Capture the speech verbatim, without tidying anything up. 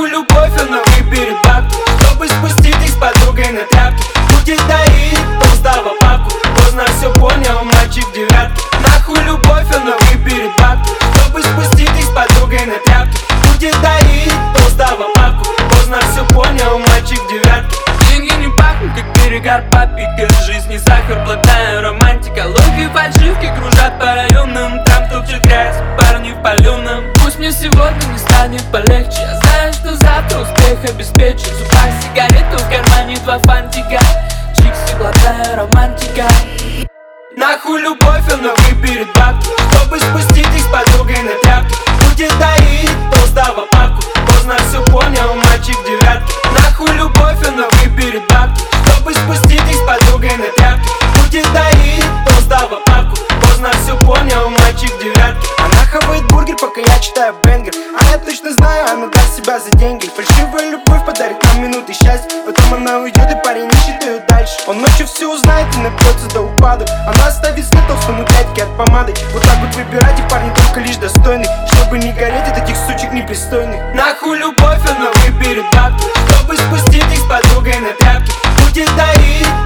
Нахуй любовь, она выберет бабки, чтобы спустить их с подругой на тряпки. Будет доить толстого папку, поздно все понял, мальчик девятки. Нахуй любовь, она выберет бабки, чтобы спустить их с подругой на тряпки. Будет доить толстого папку, поздно все понял, мальчик девятки. Деньги не пахнут, как перегар папика, жизнь не сахар, плотная романтика. Логи фальшивки кружат по районам, там топчет грязь, парни в паленом. Пусть мне сегодня не станет полегче, я знаю, что завтра успех обеспечу. В зубах сигарету, в кармане два фантика, чикси, плотная романтика. Нахуй любовь, она выберет бабки, чтобы спустить их с подругой на тряпки. Будет доить толстого папку, поздно все понял, мальчик девятки. Нахуй любовь, она выберет бабки, чтобы спустить их с подругой на тряпки. Будет доить толстого папку, поздно все понял, мальчик девятки. Она хавает бургер, пока я читаю бенгер. А я точно знаю, она даст себя за деньги. Фальшивая любовь подарит нам минуты счастья, потом она уйдет и парень ищет ее дальше. Он ночью все узнает и напьется до упаду. Она оставит след толстому дядьке от помады. Вот так вот выбирайте, парни только лишь достойных, чтобы не гореть от этих сучек непристойных. Нахуй любовь, она выберет бабки, чтобы спустить их с подругой на тряпки. Будет доить